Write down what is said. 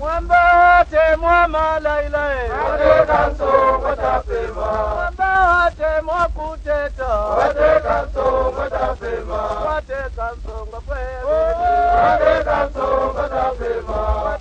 Mwamba te mwama lailai. Wate kanso watapema. Mwamba te mwakuteta. Wate kanso watapema. Wate kanso ngapwe. Wate kanso watapema.